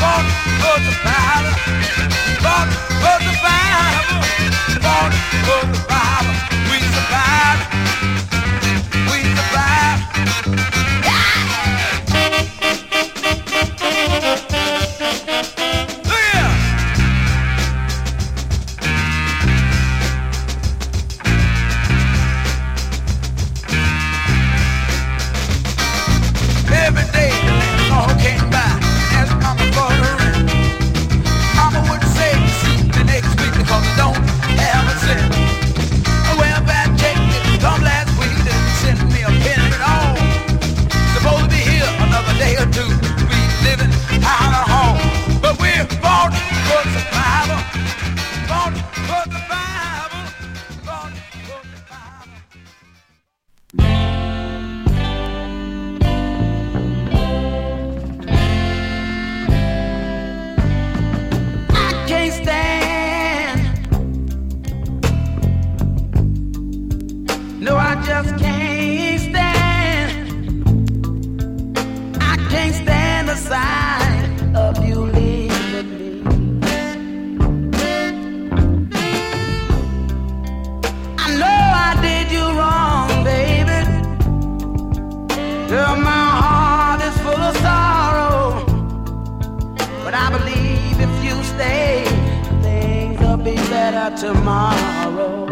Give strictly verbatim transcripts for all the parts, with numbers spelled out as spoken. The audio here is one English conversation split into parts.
Tomorrow,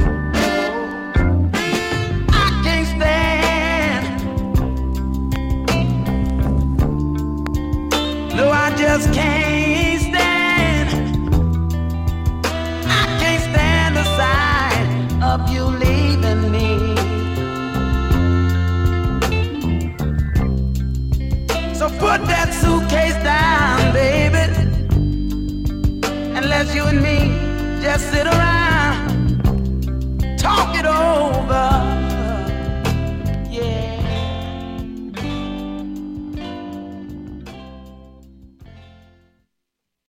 I can't stand. No, I just can't stand. I can't stand the sight of you leaving me. So put that suitcase down, baby, and let's you and me